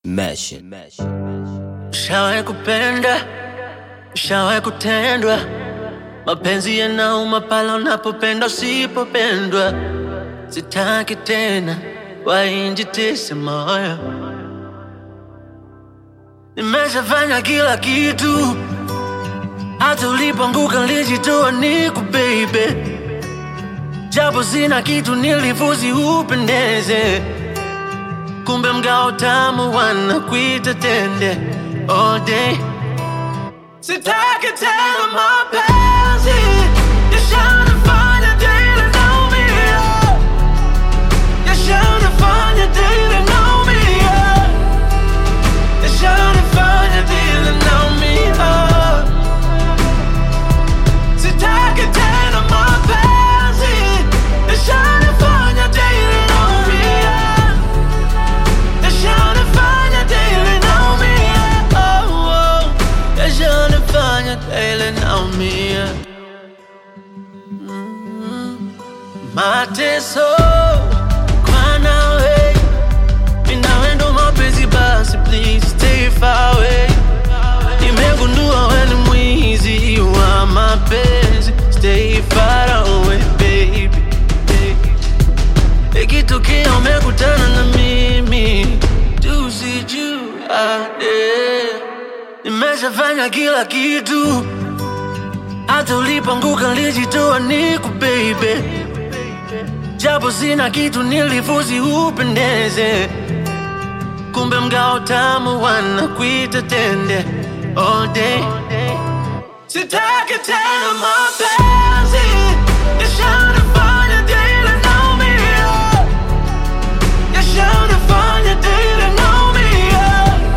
Ushawahi kupenda, ushawahi kutendwa, mapenzi yanauma pale unapopenda usipopendwa. Sitaki tena wainjitise moyo. Nimeshafanya kila kitu, hata ulipoanguka nilijitoa niku baby. Japo sina kitu nilifuzi upendeze, kumbe mgao tamu wanakuita tende all day. Sitaki tena mapenzi yashanifanya daily naumia, yashanifanya daily naumia, yashanifanya daily naumia. Sitaki tena mapenzi yashanifanya daily naumia, yashanifanya daily naumia. Oh, oh, yashanifanya daily naumia. Mateso kwa nawe, mimi nawe ndo mapenzi basi, please stay far away. Nimegundua wewe ni mwizi wa mapenzi, stay far away baby. Ikitokea umekutana na mimi, tusijuane. Nimeshafanya kila kitu, hata ulipoanguka nilijitoa niku baby. Japo sina kitu nilifuzi upendeze, kumbe mgao tamu wanakuita tende all day. Sitaki tena mapenzi yashanifanya daily naumia, yashanifanya daily naumia,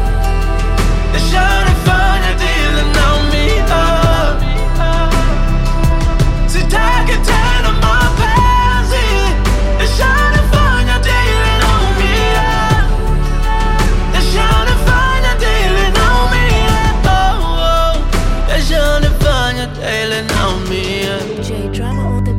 yashanifanya daily naumia. Sitaki tena mapenzi yashanifanya daily naumia, yashanifanya daily naumia. Oh, oh, yashanifanya daily naumia. J Drama on the